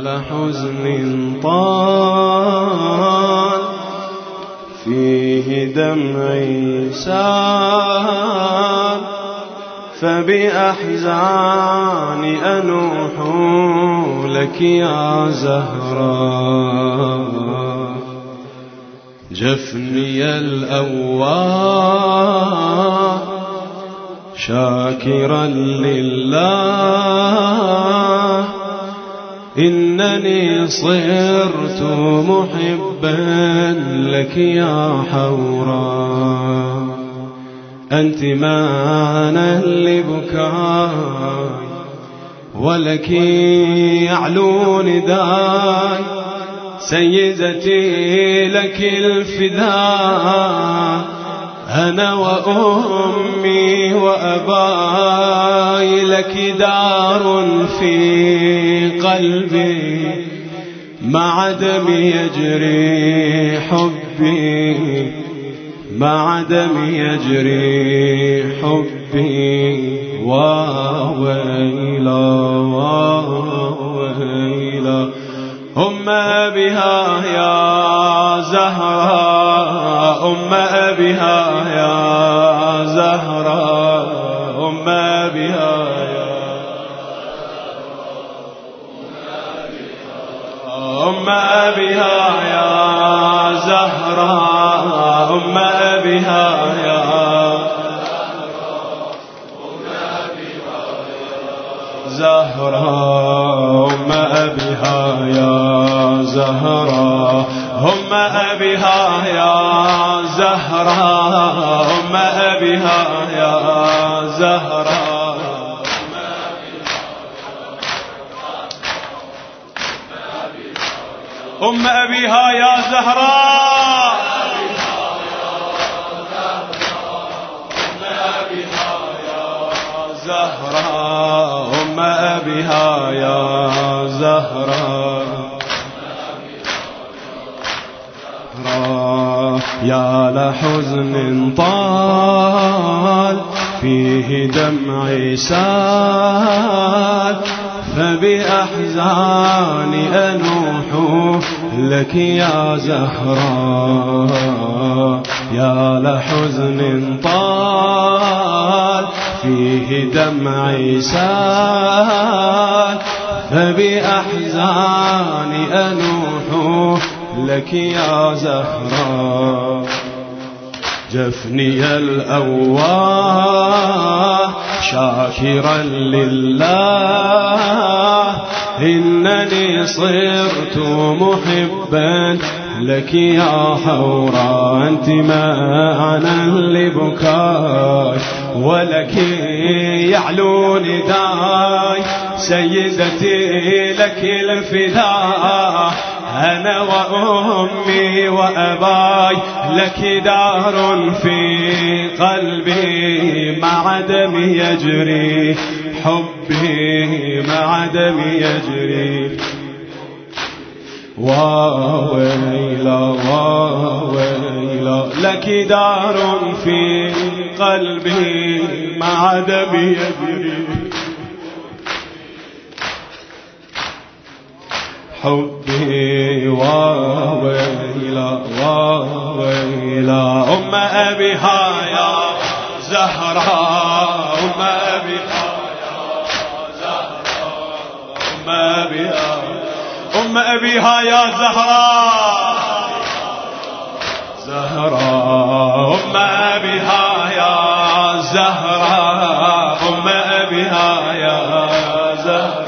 لحزن طال فيه دمعي سال فبأحزاني أنوح لك يا زهراء. جفني الأواب شاكرا لله إنني صرت محبا لك يا حوراء. أنت معنى لبكاي ولك يعلو نداي سيدتي لك الفداء. أنا وأمي وأباي لك دار في قلبي مع دم يجري حبي مع دم يجري حبي. وويلا وويلا أم أبيها يا زهراء أم أبيها يا زهراء أم أبيها يا أم أبيها يا زهراء أم أبيها يا زهراء أم أبيها يا زهراء أم أبيها يا زهراء أم أبيها يا زهراء أم أبيها يا زهراء زهراء أم أبيها يا زهراء. يا لحزن طال فيه دمعي سال فبأحزاني أنوح لك يا زهراء. يا لحزن طال فيه دمعي سال فبأحزاني أنوح لك يا زهراء. جفني الأواه شاكرا لله إنني صرت محبا لك يا حوراء. أنت معنى لبكاي ولك يعلو نداي سيدتي لك الفداء. أنا وأمي وأباي لك دار في قلبي مع دم يجري حبي مع دم يجري. وويلا وويلا لك دار في قلبي مع دم يجري حبي. وويلا وويلا أم أبيها يا زهراء أم أبيها يا زهراء أم أبيها أم أبيها يا زهراء زهراء أم أبيها يا زهراء أم أبيها يا زهراء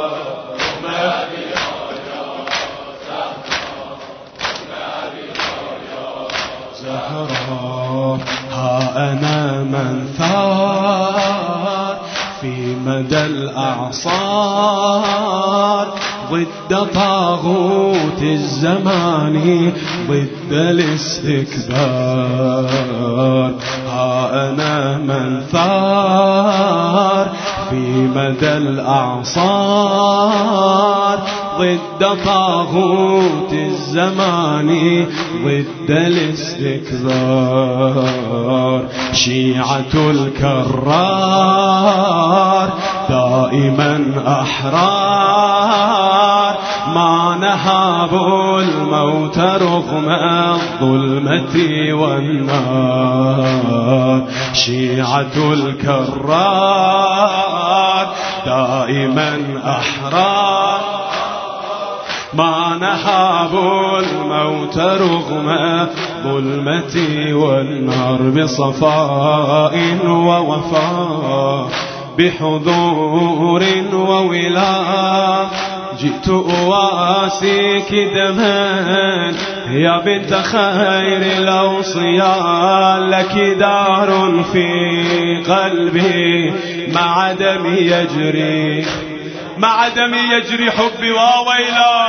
ها أنا من ثار في مدى الأعصار ضد طاغوت الزمان ضد الاستكبار. ها أنا من ثار في مدى الأعصار ضد طاغوت الزمان ضد الاستكبار. شيعة الكرار دائما أحرار نهاب الموت رغم الظلمة والنار شيعة الكرار دائما أحرار ما نهاب الموت رغم الظلمة والنار بصفاء ووفاء بحضور وولاء جئت أواسيك دما يا بنت خير الأوصياء لك دار في قلبي مع دمي يجري مع دمي يجري حبي وويلا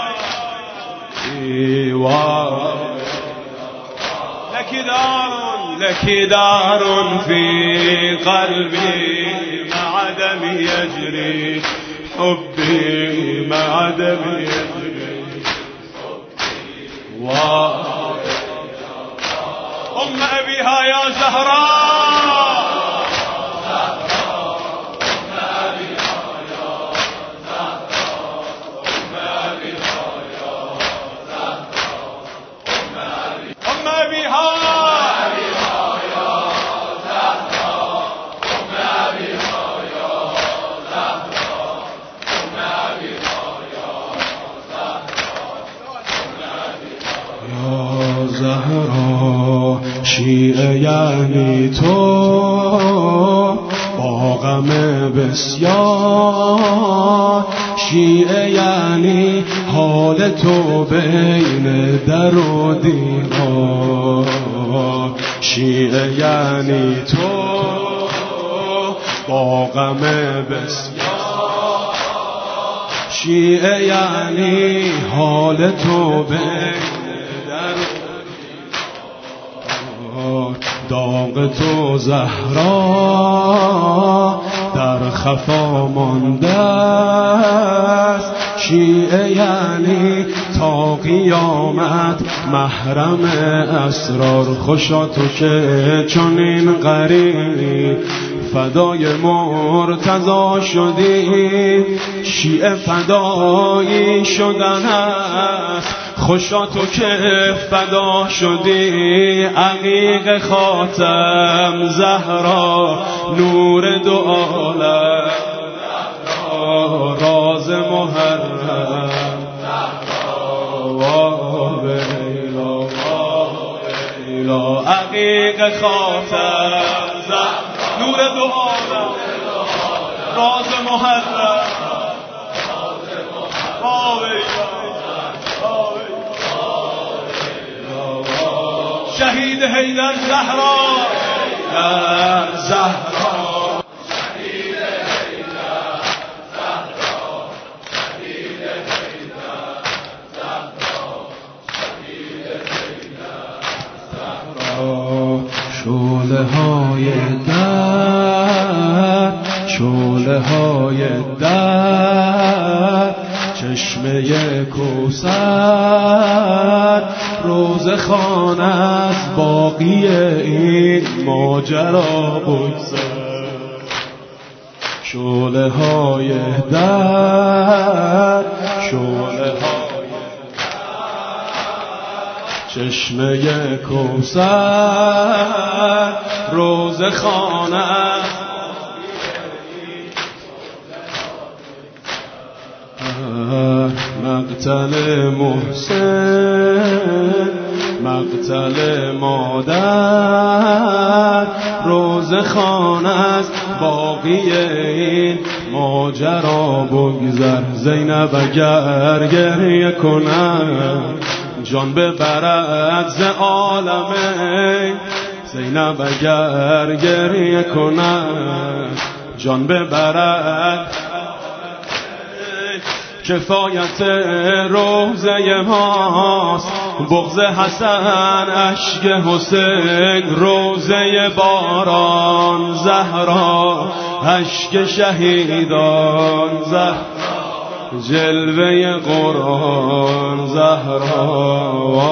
لك دار في قلبي مع دمي يجري حبي مع دمي يجري أم أبيها يا زهراء زهرا شیعه یعنی تو با غم بسیار شیعه یعنی حال تو بین در و دیوار شیعه یعنی تو با غم بسیار شیعه یعنی حال تو بین داغ تو زهرا در خفا مانده است شیعه یعنی تا قیامت محرم اسرار خوشا تو که چنین قریب فدای مرتضی شدی شیعه فدایی شدن است خوشا تو که فدا شدی عقیق خاتم زهرا نور دو عالم راز محرم ویلا عقیق خاتم زهرا نور دو عالم راز محرم شهید حیدر زهرا زهرا شهید حیدر زهرا شهید حیدر زهرا شهید حیدر زهرا شعله های در شعله های در چشمه کوثر روز خان از باقی این ماجرا بگذر شعله های در شعله های چشمه کوثر روز خان از مقتل محسن مقتل مادر روز خان از باقی این ماجرا بگذر زینب اگر گریه کنم جان ببرد ز عالمه زینب اگر گریه کنم جان ببرد کفایت روزه ماست بغض حسن اشک حسین روزه باران زهرا اشک شهیدان زهرا جلوه قرآن زهرا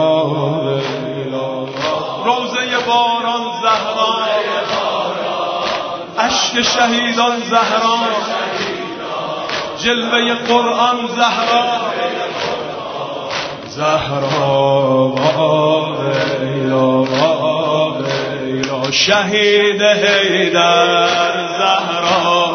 روزه باران زهرا اشک شهیدان زهرا جلوه قرآن زهرا زهرا ویلا شهید حیدر زهرا